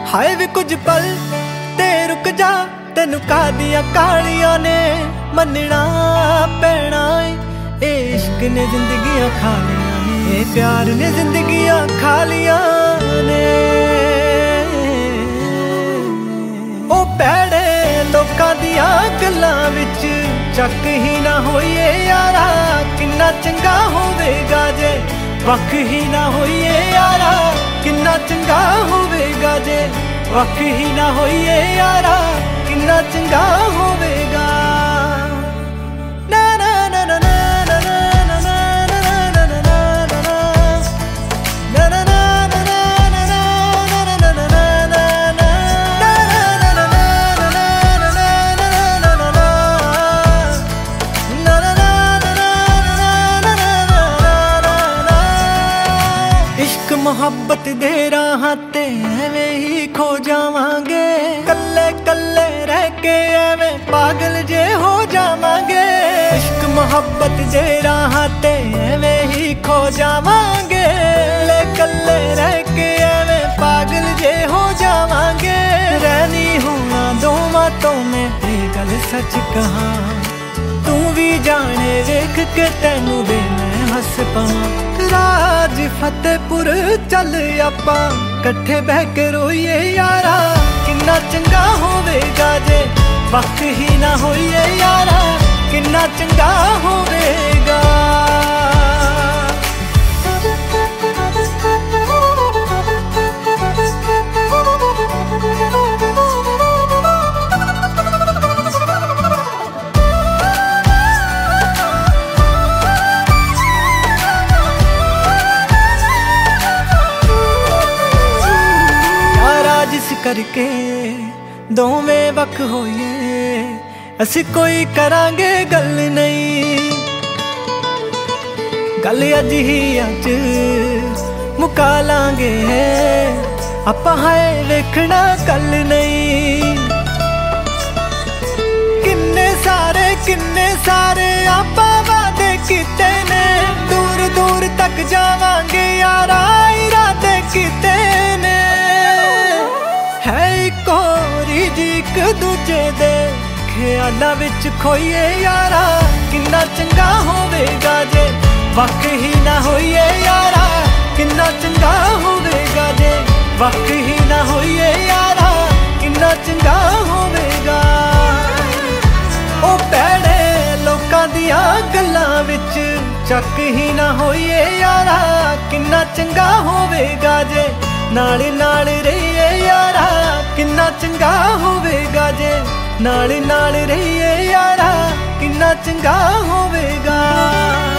हाय वे कुछ पल ते रुक जा, तेनू कादियां कालियां ने मनना पैना ए इश्क ने जिंदगियां खा लिया ने, ए प्यार ने जिंदगियां खा लिया ने। ओ पैड़े लोकां दियां गल्लां विच चक ही ना होइए यारा, किन्ना चंगा होवेगा जे वख ही ना होइए यारा, किन्ना चंगा होवेगा जे वख ही ना होइए यारा, किन्ना चंगा होवेगा। मोहब्बत दे राह ते एवें ही खो जावांगे, कल्ले कल्ले रह के एवें पागल जे हो जावांगे। इश्क मोहब्बत दे राह ते एवें ही खो जावांगे, कल्ले कल्ले रह के एवें पागल जे हो जावांगे। रहनी होना दोवां तो मैं ये गल सच कहां, तू भी जाने वेख के तैनू वे मैं हस पावां। राज फतेहपुर चल आपां कट्ठे बह के रोइए यारा, किन्ना चंगा होवेगा जे वक्त ही ना होइए यारा, किन्ना चंगा होवेगा। करके दोवें वक होइए, असी कोई करांगे गल नहीं, गल अज ही अज मुका लांगे आपां, हाय वेखना कल नहीं। किन्ने सारे आपां वादे कीते ने, दूर दूर तक जावांगे यारा, इरादे कीते ने। है इक होरी जी इक दूजे दे ख्यालां विच खोइए यारा, किन्ना चंगा होवेगा जे वक ही ना होइए यारा, किन्ना चंगा होवेगा जे वक ही ना होइए यारा, किन्ना चंगा होवेगा। ओ पैड़े लोकां दियां गल्लां विच चक ही ना होइए यारा, किन्ना चंगा होवेगा जे नाल नाल रहिए यारा, किन्ना चंगा होवेगा जे नाल नाल रहिए यारा, किन्ना चंगा होवेगा।